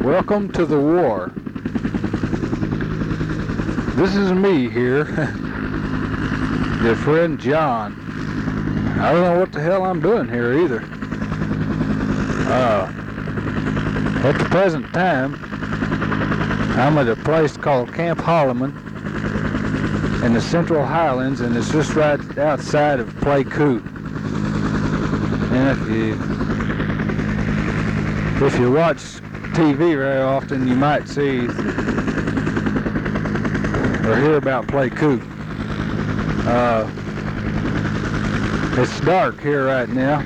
Welcome to the war. This is me here, your friend John. I don't know what the hell I'm doing here either. At the present time, I'm at a place called Camp Holloman in the Central Highlands, and it's just right outside of Playcoot. And if you watch TV very often, you might see or hear about Playcoot. It's dark here right now,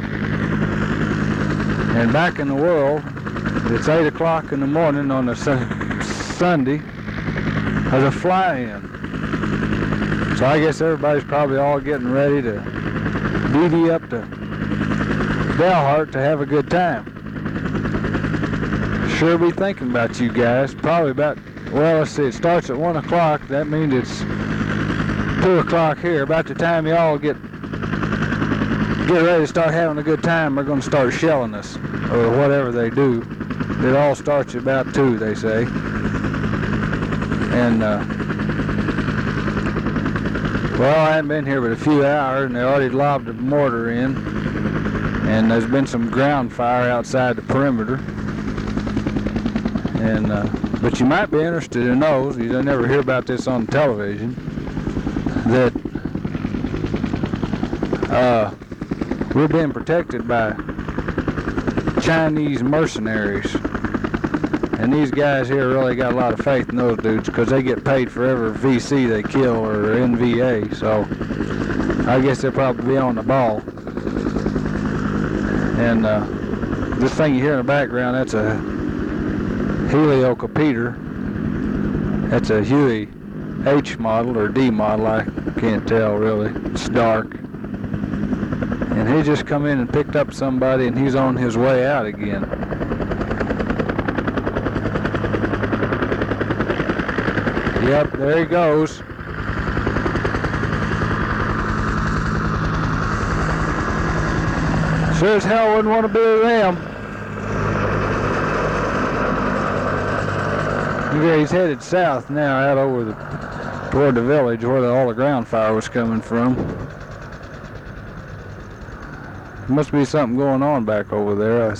and back in the world, it's 8 o'clock in the morning on a Sunday as a fly-in. So I guess everybody's probably all getting ready to DD up to Dalhart to have a good time. Sure be thinking about you guys. Probably about, well, let's see, it starts at 1 o'clock. That means it's 2 o'clock here. About the time y'all get ready to start having a good time, they're going to start shelling us, or whatever they do. It all starts at about 2, they say. And, well, I hadn't been here but a few hours, and they already lobbed a mortar in. And there's been some ground fire outside the perimeter. And, but you might be interested in those. You don't never hear about this on television. That we're being protected by Chinese mercenaries. And these guys here really got a lot of faith in those dudes because they get paid for every VC they kill, or NVA. So I guess they'll probably be on the ball. And this thing you hear in the background, that's a Heliocopeter. That's a Huey H model or D model, I can't tell really. It's dark. And he just come in and picked up somebody, and he's on his way out again. Yep, there he goes. Sure as hell wouldn't want to be with them. Yeah, he's headed south now, out over toward the village where all the ground fire was coming from. Must be something going on back over there.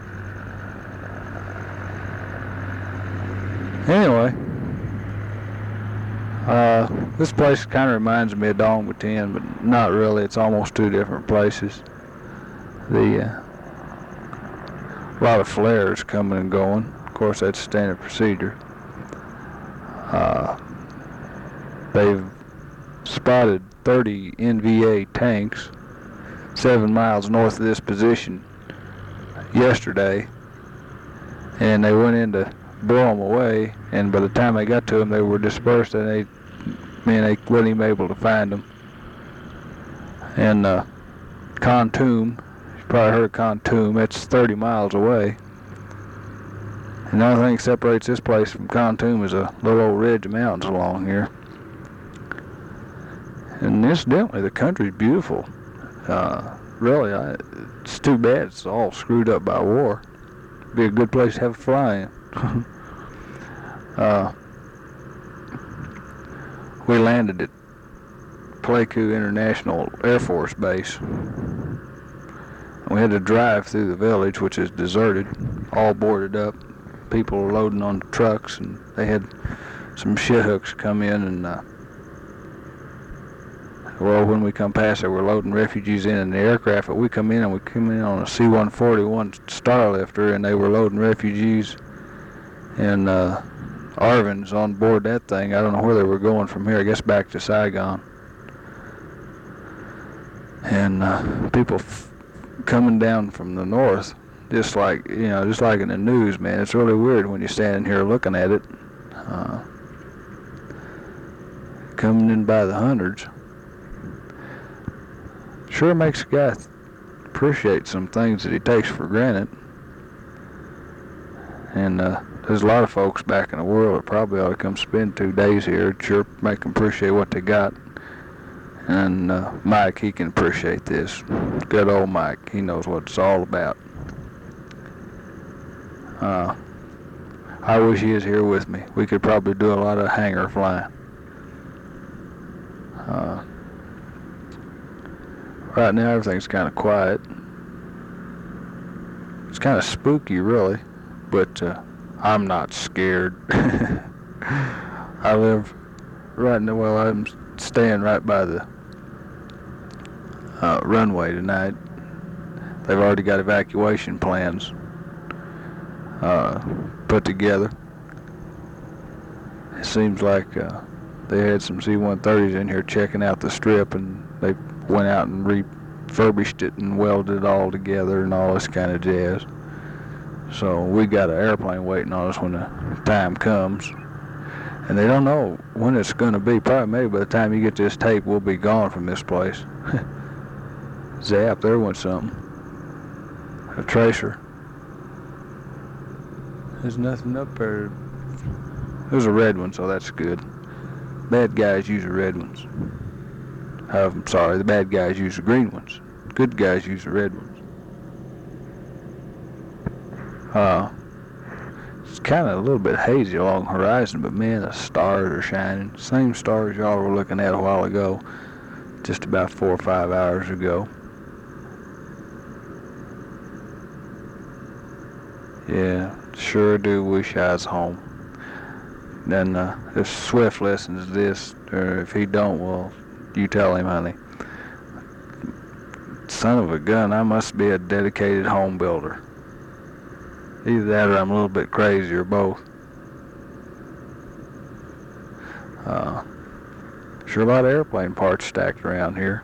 Anyway, this place kind of reminds me of Dongbutin, but not really. It's almost two different places. A lot of flares coming and going. Of course, that's standard procedure. They've spotted 30 NVA tanks 7 miles north of this position yesterday, and they went in to blow them away, and by the time they got to them, they were dispersed, and they wasn't even able to find them. And Kontum, you probably heard of Kontum, that's 30 miles away. And the only thing that separates this place from Kontum is a little old ridge of mountains along here. And incidentally, the country's beautiful. Really, it's too bad it's all screwed up by war. It'd be a good place to have a fly-in. We landed at Playcoot International Air Force Base. We had to drive through the village, which is deserted, all boarded up. People were loading on trucks, and they had some shit hooks come in, and well, when we come past there, we're loading refugees in the aircraft. But we come in on a C-141 Starlifter, and they were loading refugees, and Arvin's on board that thing. I don't know where they were going from here. I guess back to Saigon. And people coming down from the north, just like in the news, man. It's really weird when you're standing here looking at it. Coming in by the hundreds. Sure makes a guy appreciate some things that he takes for granted. And there's a lot of folks back in the world that probably ought to come spend 2 days here. Sure make them appreciate what they got. And Mike, he can appreciate this. Good old Mike. He knows what it's all about. I wish he was here with me. We could probably do a lot of hanger flying. Right now everything's kind of quiet. It's kind of spooky, really, but I'm not scared. I live right now. Well, I'm staying right by the runway tonight. They've already got evacuation plans put together. It seems like they had some C-130s in here checking out the strip, and they went out and refurbished it and welded it all together and all this kind of jazz. So we got an airplane waiting on us when the time comes. And they don't know when it's going to be. Probably maybe by the time you get this tape, we'll be gone from this place. Zap, there went something. A tracer. There's nothing up there. There's a red one, so that's good. Bad guys use the red ones. I'm sorry, the bad guys use the green ones. Good guys use the red ones. It's kind of a little bit hazy along the horizon, but man, the stars are shining. Same stars y'all were looking at a while ago, just about 4 or 5 hours ago. Yeah, sure do wish I was home. Then if Swift listens to this, or if he don't, well, you tell him, honey. Son of a gun, I must be a dedicated home builder. Either that or I'm a little bit crazy, or both. Sure a lot of airplane parts stacked around here.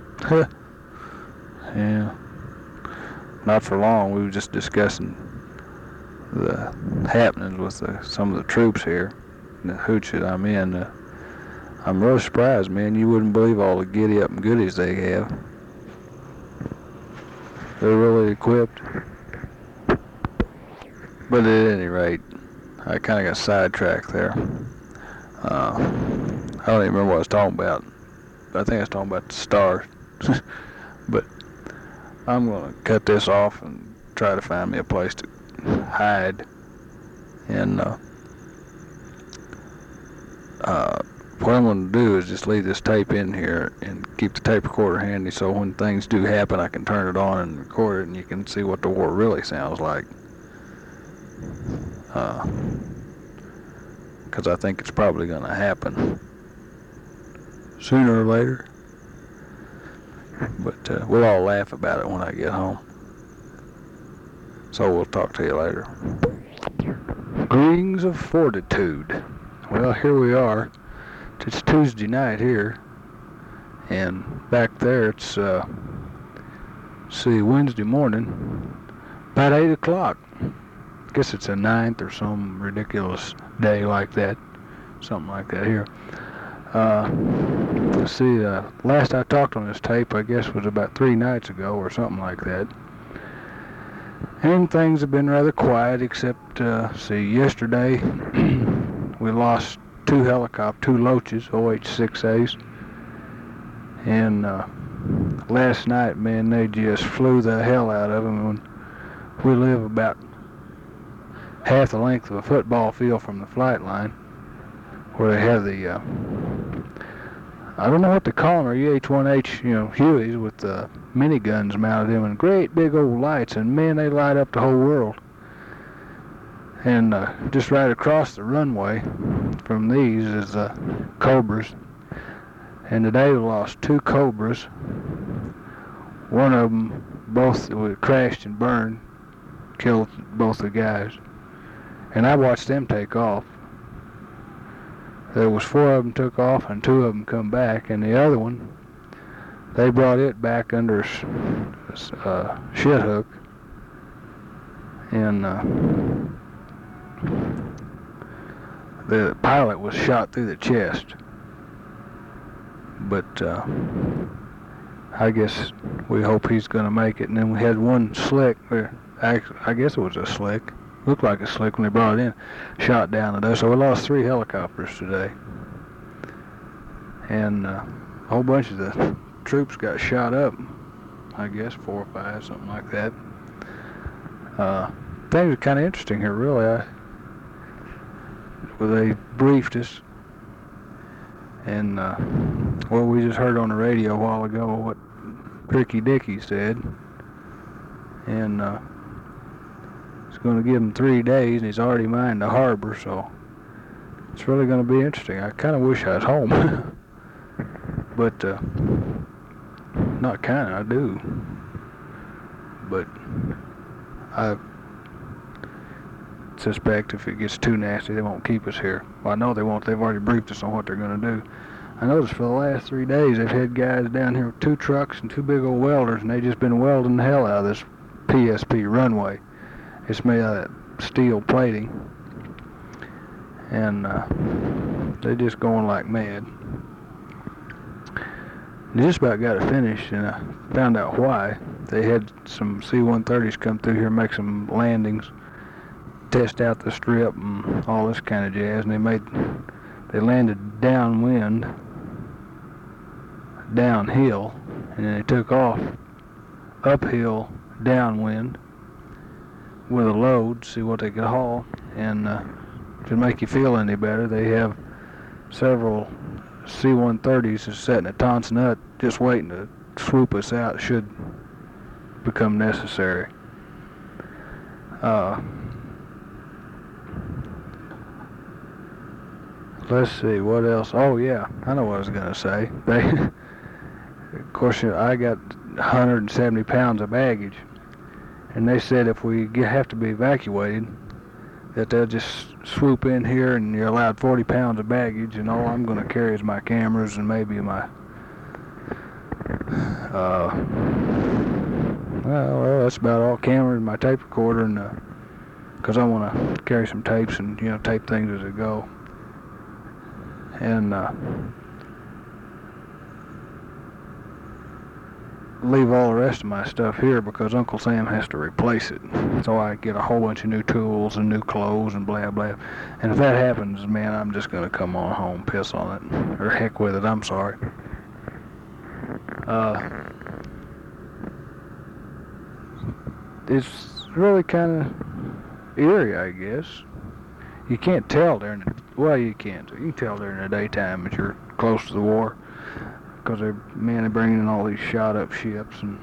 Yeah. Not for long. We were just discussing the happenings with some of the troops here, and the hooch that I'm in. I'm really surprised, man. You wouldn't believe all the giddy-up and goodies they have. They're really equipped. But at any rate, I kind of got sidetracked there. I don't even remember what I was talking about. I think I was talking about the stars. But I'm going to cut this off and try to find me a place to hide. And what I'm going to do is just leave this tape in here and keep the tape recorder handy, so when things do happen I can turn it on and record it, and you can see what the war really sounds like. Because I think it's probably going to happen sooner or later. But we'll all laugh about it when I get home. So we'll talk to you later. Greetings of fortitude. Well, here we are. It's Tuesday night here. And back there it's, Wednesday morning. About 8 o'clock. I guess it's a 9th or some ridiculous day like that. Something like that here. Last I talked on this tape, I guess, was about 3 nights ago or something like that. And things have been rather quiet, except, yesterday we lost 2 Loaches, OH-6As. And last night, man, they just flew the hell out of them. When we live about half the length of a football field from the flight line, where they have the, I don't know what to call them, or UH-1H, Hueys with the miniguns mounted in and great big old lights, and man, they light up the whole world. And just right across the runway from these is Cobras. And today we lost 2 Cobras. One of them, both crashed and burned, killed both the guys. And I watched them take off. There was 4 of them took off and 2 of them come back, and the other one, they brought it back under shit hook, and the pilot was shot through the chest. But I guess we hope he's going to make it. And then we had one slick, I guess it was a slick, looked like a slick when they brought it in, shot down today. So we lost 3 helicopters today. And a whole bunch of the troops got shot up, I guess 4 or 5, something like that. Things are kind of interesting here, really. well, they briefed us, and well, we just heard on the radio a while ago what Tricky Dicky said, and it's going to give him 3 days, and he's already mined the harbor, so it's really going to be interesting. I kind of wish I was home, but not kind of, I do. But I suspect if it gets too nasty, they won't keep us here. Well, I know they won't. They've already briefed us on what they're going to do. I noticed for the last 3 days they've had guys down here with 2 trucks and 2 big old welders, and they just been welding the hell out of this PSP runway. It's made out of that steel plating, and they just going like mad. They just about got it finished, and I found out why. They had some C-130s come through here, make some landings, test out the strip and all this kind of jazz, and they landed downwind, downhill, and then they took off uphill, downwind, with a load, see what they could haul. And to make you feel any better, they have several C-130s sitting at Tonson Nut just waiting to swoop us out should become necessary. Let's see, what else? Oh yeah, I know what I was going to say. Of course, I got 170 pounds of baggage, and they said if we have to be evacuated, that they'll just swoop in here and you're allowed 40 pounds of baggage, and all I'm going to carry is my cameras and maybe my, well, that's about all, cameras, my tape recorder, and because I want to carry some tapes and, tape things as it go. And leave all the rest of my stuff here because Uncle Sam has to replace it. So I get a whole bunch of new tools and new clothes and blah blah. And if that happens, man, I'm just gonna come on home, piss on it, or heck with it. I'm sorry. It's really kind of eerie, I guess. You can't tell during the, well, you can't. You can tell during the daytime that you're close to the war, because they're bringing in all these shot up ships and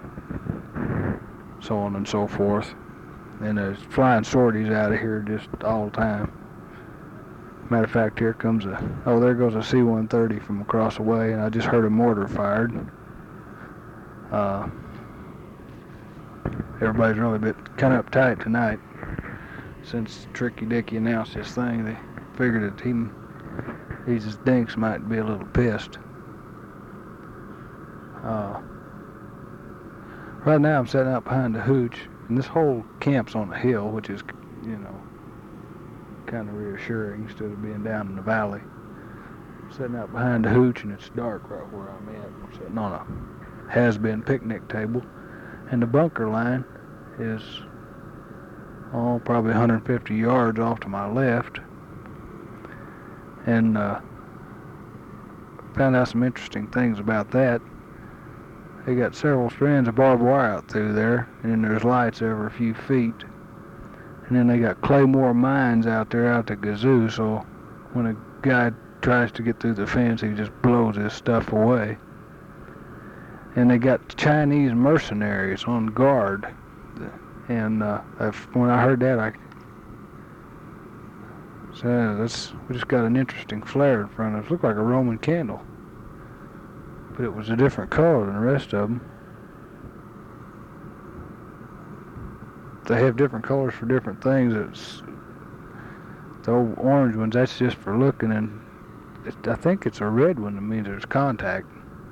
so on and so forth. And there's flying sorties out of here just all the time. Matter of fact, here comes there goes a C-130 from across the way, and I just heard a mortar fired. Everybody's really kind of uptight tonight. Since Tricky Dicky announced this thing, they figured that his dinks might be a little pissed. Right now I'm sitting out behind the hooch, and this whole camp's on a hill, which is, kind of reassuring instead of being down in the valley. I'm sitting out behind the hooch, and it's dark right where I'm at. I'm sitting on a has-been picnic table, and the bunker line is probably 150 yards off to my left, and found out some interesting things about that. They got several strands of barbed wire out through there, and then there's lights every few feet, and then they got claymore mines out there out the gazoo, so when a guy tries to get through the fence, he just blows his stuff away. And they got Chinese mercenaries on guard. And when I heard that, I said, we just got an interesting flare in front of us. It looked like a Roman candle, but it was a different color than the rest of them. They have different colors for different things. It's the old orange ones, that's just for looking, and I think it's a red one that means there's contact.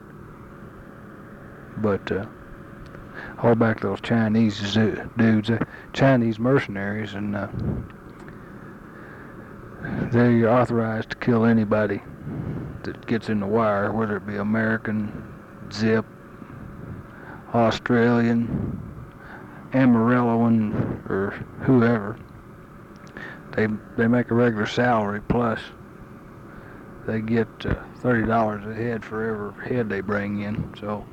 But hold back those Chinese dudes, Chinese mercenaries, and they're authorized to kill anybody that gets in the wire, whether it be American, Zip, Australian, Amarilloan, or whoever. They make a regular salary, plus they get $30 a head for every head they bring in. So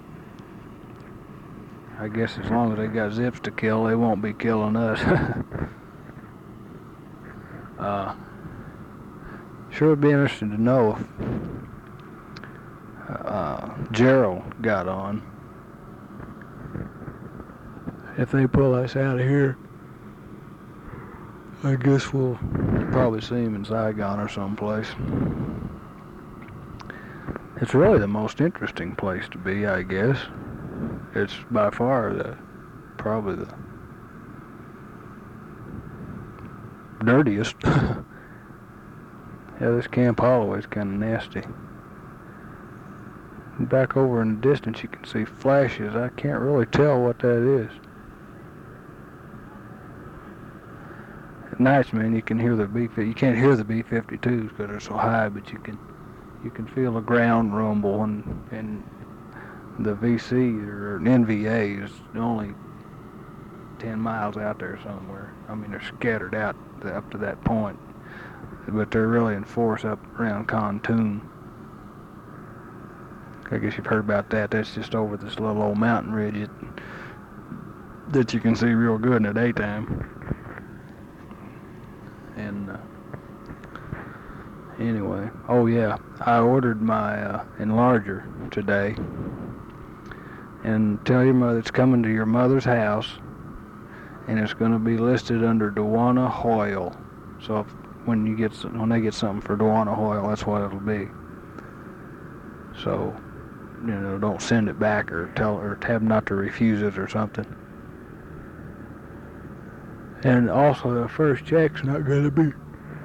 I guess as long as they got Zips to kill, they won't be killing us. Sure would be interesting to know if Gerald got on. If they pull us out of here, I guess we'll probably see him in Saigon or someplace. It's really the most interesting place to be, I guess. It's by far probably the dirtiest. Yeah, this Camp Holloway's kind of nasty. Back over in the distance you can see flashes. I can't really tell what that is. At nights, man, you can hear the you can't hear the B-52s because they're so high, but you can feel the ground rumble, and the VC or NVA is only 10 miles out there somewhere. I mean, they're scattered out up to that point, but they're really in force up around Kontum. I guess you've heard about that. That's just over this little old mountain ridge that you can see real good in the daytime. And anyway, oh yeah, I ordered my enlarger today. And tell your mother it's coming to your mother's house, and it's going to be listed under Dewana Hoyle. So when they get something for Dewana Hoyle, that's what it'll be. So, don't send it back or tell them not to refuse it or something. And also, the first check's not going to be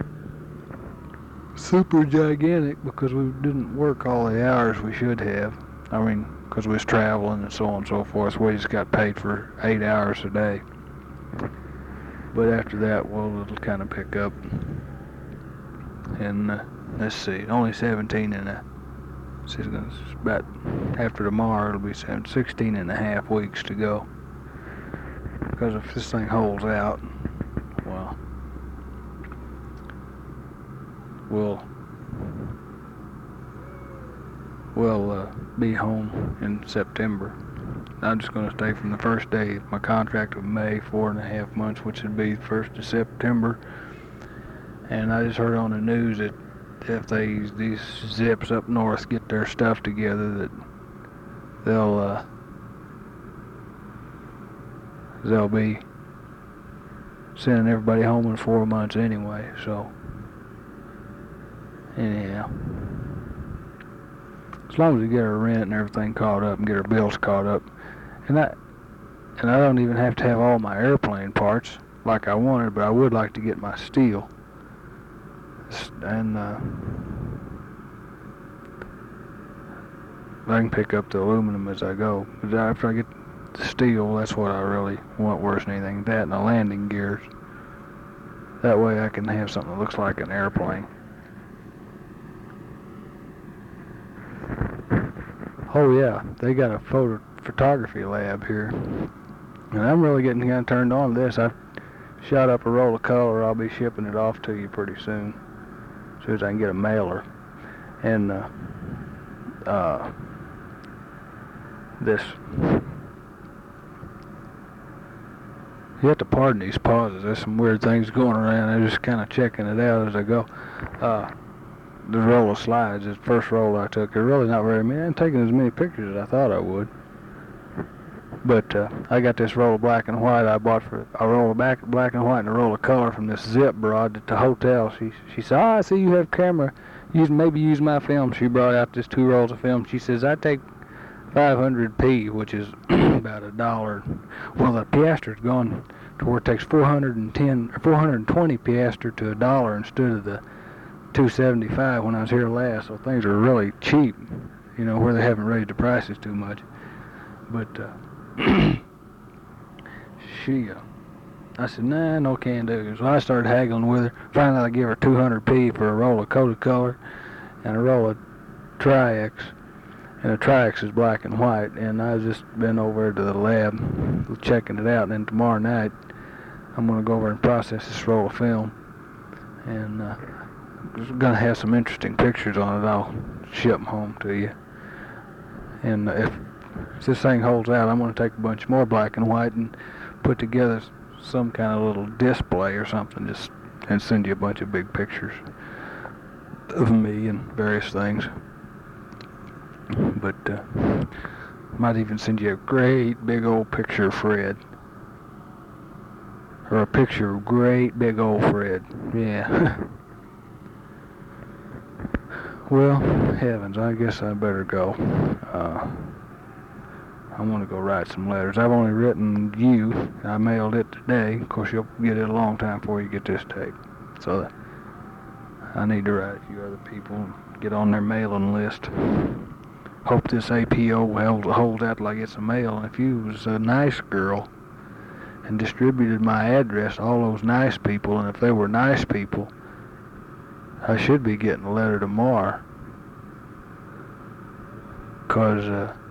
super gigantic because we didn't work all the hours we should have. I mean, because we was traveling and so on and so forth. We just got paid for 8 hours a day. But after that, well, it'll kind of pick up. And let's see, only 17 and a. It's about after tomorrow, it'll be 16 and a half weeks to go. Because if this thing holds out, well, we'll be home in September. I'm just going to stay from the first day of my contract of May, 4.5 months, which would be the 1st of September. And I just heard on the news that if these zips up north get their stuff together, that they'll be sending everybody home in 4 months anyway. So anyhow, as long as we get our rent and everything caught up and get our bills caught up, and I don't even have to have all my airplane parts like I wanted, but I would like to get my steel. And I can pick up the aluminum as I go. But after I get the steel, that's what I really want worse than anything. That and the landing gears. That way I can have something that looks like an airplane. Oh yeah, they got a photography lab here. And I'm really getting kind of turned on to this. I shot up a roll of color. I'll be shipping it off to you pretty soon. As soon as I can get a mailer. And this, you have to pardon these pauses. There's some weird things going around. I'm just kind of checking it out as I go. The roll of slides, the first roll I took, they're really not very many. I haven't taken as many pictures as I thought I would. But I got this roll of black and white I bought for a roll of black and white and a roll of color from this Zip broad at the hotel. She said, I see you have camera. Maybe use my film. She brought out this 2 rolls of film. She says, I take 500p, which is about $1. Well, the piaster's gone to where it takes 410 or 420 piaster to $1 instead of the $2.75 when I was here last. So things are really cheap, where they haven't raised the prices too much. But I said, nah, no can do. So I started haggling with her. Finally, I gave her 200p for a roll of coated color and a roll of Tri-X. And the Tri-X is black and white. And I've just been over to the lab checking it out. And then tomorrow night, I'm going to go over and process this roll of film. And I'm going to have some interesting pictures on it. I'll ship them home to you. And if this thing holds out, I'm going to take a bunch more black and white and put together some kind of little display or something, and send you a bunch of big pictures. of me and various things. But might even send you a great big old picture of Fred. Or a picture of great big old Fred. Yeah. Well, heavens, I guess I better go. I'm going to go write some letters. I've only written you. I mailed it today. Of course, you'll get it a long time before you get this tape. So I need to write a few other people and get on their mailing list. Hope this APO holds out like it's a mail. And if you was a nice girl and distributed my address to all those nice people, and if they were nice people, I should be getting a letter tomorrow. 'Cause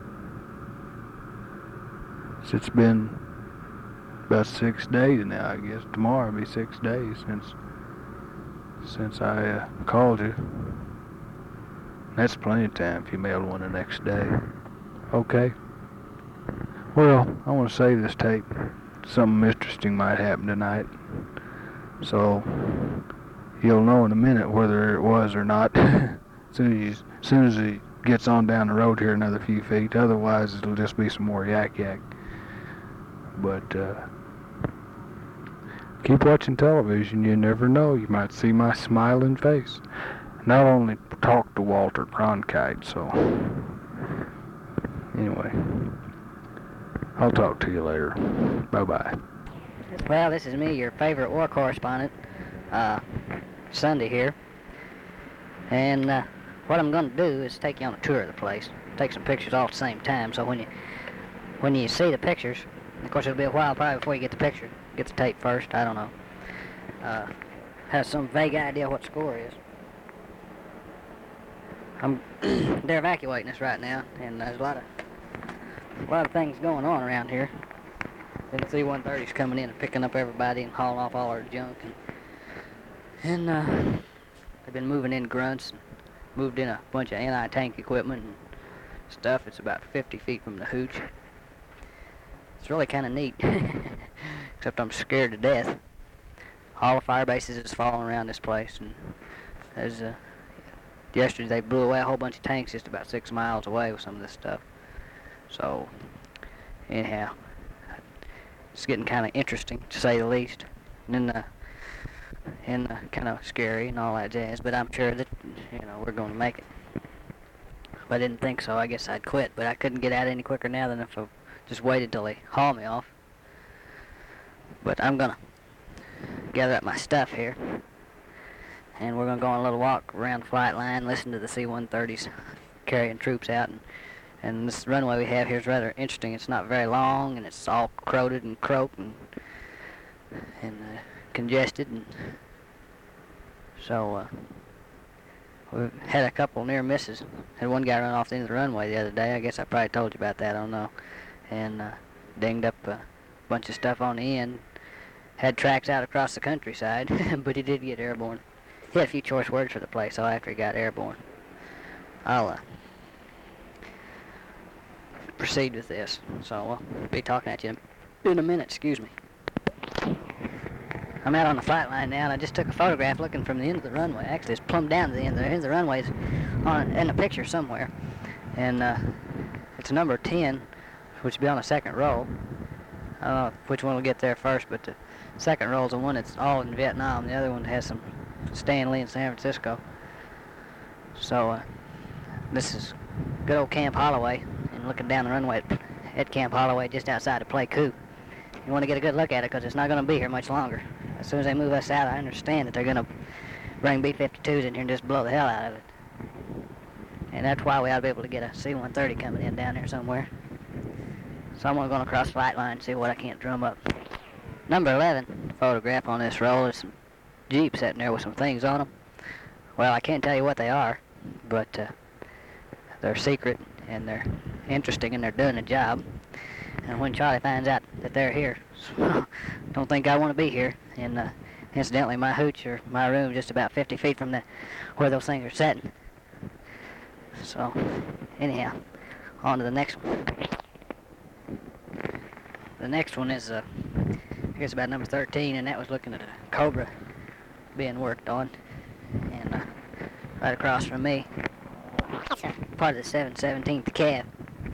it's been about 6 days now, I guess. Tomorrow will be 6 days since I called you. That's plenty of time if you mail one the next day. Okay. Well, I want to save this tape. Something interesting might happen tonight. So you'll know in a minute whether it was or not. as soon as he gets on down the road here another few feet. Otherwise, it'll just be some more yak. But keep watching television. You never know. You might see my smiling face. Not only talk to Walter Cronkite, so anyway, I'll talk to you later. Bye-bye. Well, this is me, your favorite war correspondent, Sunday here. And what I'm going to do is take you on a tour of the place. Take some pictures all at the same time, so when you see the pictures, of course it'll be a while probably before you get the picture. Get the tape first, I don't know. Have some vague idea what the score is. They're evacuating us right now, and there's a lot of things going on around here. The C-130's coming in and picking up everybody and hauling off all our junk, and they've been moving in grunts, and moved in a bunch of anti-tank equipment and stuff. It's about 50 feet from the hooch. It's really kind of neat, except I'm scared to death. All the fire bases is falling around this place, and there's yesterday they blew away a whole bunch of tanks just about 6 miles away with some of this stuff. So, anyhow, it's getting kind of interesting, to say the least, and kind of scary and all that jazz. But I'm sure that we're going to make it. If I didn't think so, I guess I'd quit. But I couldn't get out any quicker now than if I just waited till they haul me off. But I'm gonna gather up my stuff here, and we're gonna go on a little walk around the flight line, listen to the C-130s carrying troops out, and this runway we have here is rather interesting. It's not very long, and it's all crowded and croaked and congested, and so we had a couple near misses. Had one guy run off the end of the runway the other day. I guess I probably told you about that, I don't know. And dinged up a bunch of stuff on the end. Had tracks out across the countryside, but he did get airborne. He had a few choice words for the place, so after he got airborne. I'll proceed with this. So I'll be talking at you in a minute, excuse me. I'm out on the flight line now, and I just took a photograph looking from the end of the runway. Actually, it's plumb down to the end. The end of the runway is in a picture somewhere. And it's number 10, which will be on the second row. I don't know which one will get there first, but the second row is the one that's all in Vietnam. The other one has some Stanley in San Francisco. So this is good old Camp Holloway, and looking down the runway at Camp Holloway just outside of Pleiku. You want to get a good look at it because it's not going to be here much longer. As soon as they move us out, I understand that they're going to bring B-52s in here and just blow the hell out of it. And that's why we ought to be able to get a C-130 coming in down there somewhere. So I'm going to cross the flight line and see what I can't drum up. Number 11 photograph on this roll is some Jeeps sitting there with some things on them. Well, I can't tell you what they are, but they're secret and they're interesting and they're doing a job. And when Charlie finds out that they're here, don't think I want to be here. And incidentally, my hooch or my room is just about 50 feet from where those things are sitting. So, anyhow, on to the next one. The next one is, I guess about number 13, and that was looking at a Cobra being worked on. And right across from me. That's a part of the 717th Cav.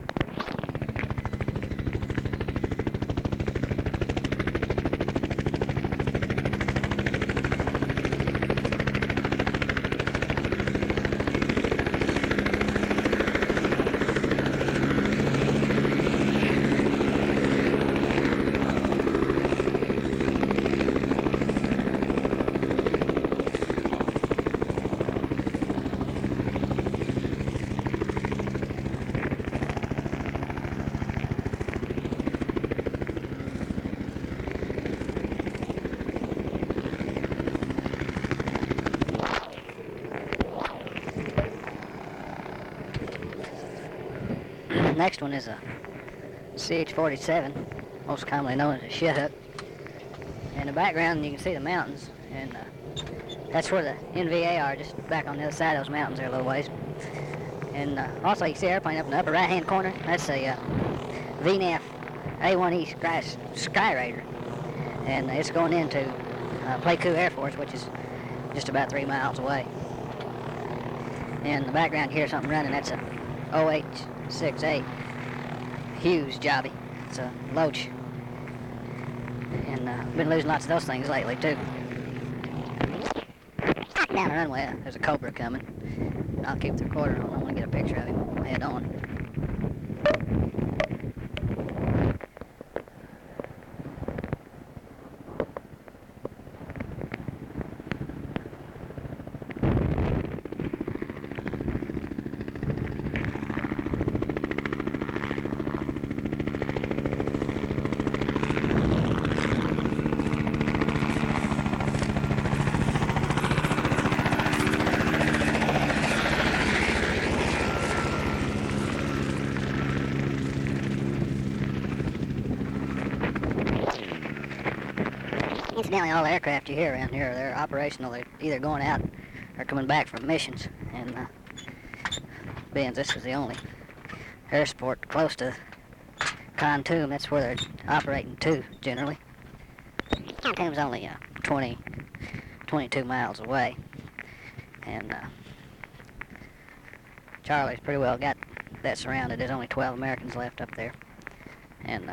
Next one is a CH-47, most commonly known as a shit-hook. In the background you can see the mountains, and that's where the NVA are, just back on the other side of those mountains there a little ways. And also you can see the airplane up in the upper right-hand corner. That's a VNAF A1E Skyraider, and it's going into Pleiku Air Force, which is just about 3 miles away. In the background you hear something running. That's a OH-68 Hughes jobby. It's a Loach, and been losing lots of those things lately too. Down the runway, there's a Cobra coming. I'll keep the recorder on. I want to get a picture of him head on. Incidentally, all the aircraft you hear around here, they're operational. They're either going out or coming back from missions. And being this is the only air sport close to Khartoum, that's where they're operating to, generally. Khartoum's only 22 miles away. And Charlie's pretty well got that surrounded. There's only 12 Americans left up there. And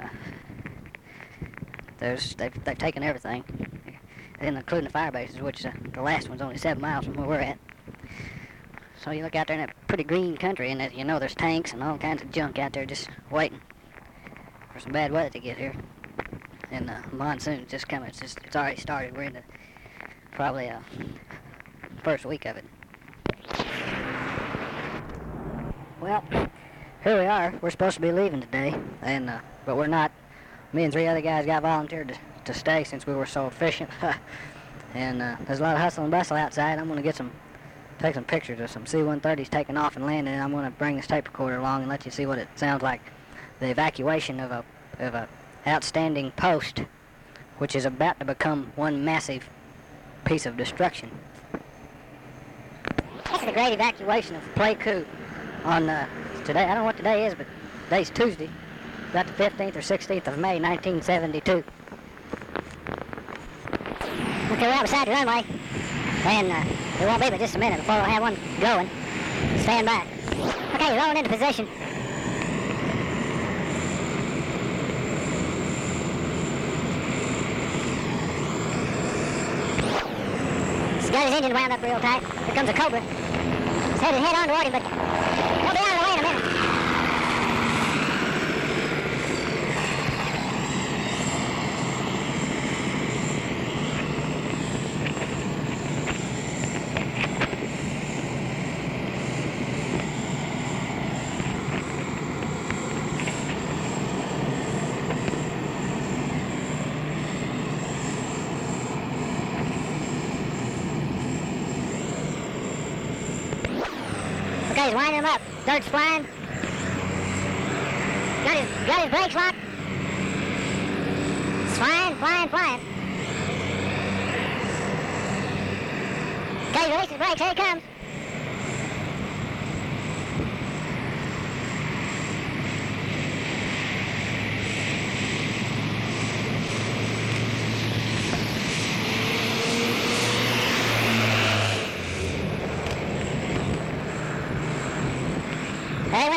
they've taken everything, including the fire bases, which the last one's only 7 miles from where we're at. So you look out there in that pretty green country, and you know there's tanks and all kinds of junk out there just waiting for some bad weather to get here. And the monsoon's just coming. It's already started. We're in the probably first week of it. Well, here we are. We're supposed to be leaving today, and but we're not. Me and 3 other guys got volunteered to stay since we were so efficient. And there's a lot of hustle and bustle outside. I'm going to take some pictures of some C-130s taking off and landing, and I'm going to bring this tape recorder along and let you see what it sounds like. The evacuation of a outstanding post, which is about to become one massive piece of destruction. This is the great evacuation of Pleiku on today. I don't know what today is, but today's Tuesday. About the 15th or 16th of May, 1972. Okay, we're out beside the runway, and it won't be but just a minute before we'll have one going. Stand by. Okay, you're rolling into position. He's got his engine wound up real tight. Here comes a Cobra. He's headed head on toward him, but he'll be out of the way in a minute. Okay, he's winding him up. Dirt's flying. Got his brakes locked. It's flying. Okay, release his brakes. Here he comes.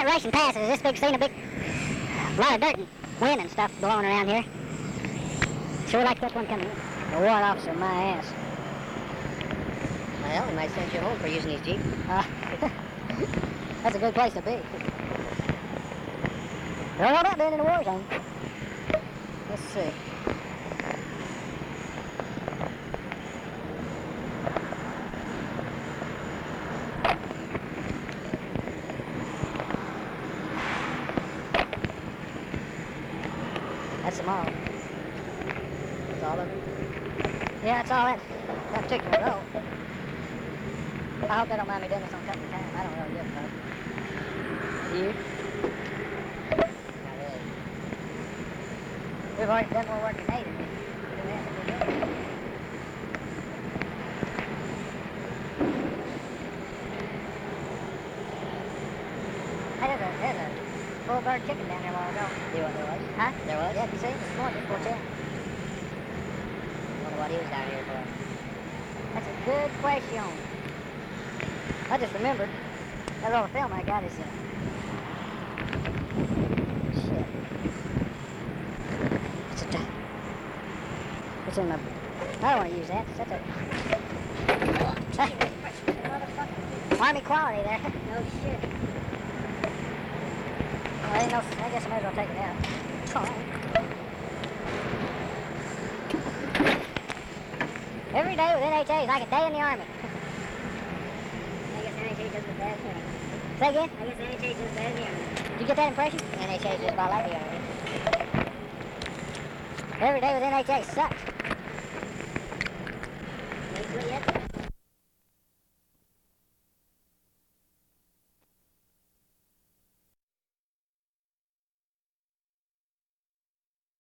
celebration passes. This big scene, a lot of dirt and wind and stuff blowing around here. Sure like this one coming in. The warrant officer, my ass. Well, they might send you home for using these Jeeps. That's a good place to be. Don't know about being in a war zone. Let's see. That's them all. That's all of them? Yeah, that's all that particular row. I hope they don't mind me doing this on company time. I don't really give a fuck. You? Not really. We've already done more work today than we do that. Hey, there's a full bird chicken down there a while ago. See what there was? Huh? There was? Yeah, you see? This morning, before 10. Wonder what he was down here for. That's a good question. I just remembered that little film I got is shit. It's in my. I don't want to use that. That's a Army quality there. No shit. Well, I didn't know. I guess I might as well take it out. Every day with NHA is like a day in the Army. I guess NHA does the bad thing. Say again? I guess NHA does bad in the Army. Did you get that impression? NHA is just about like the Army. Every day with NHA sucks. Ain't good yet.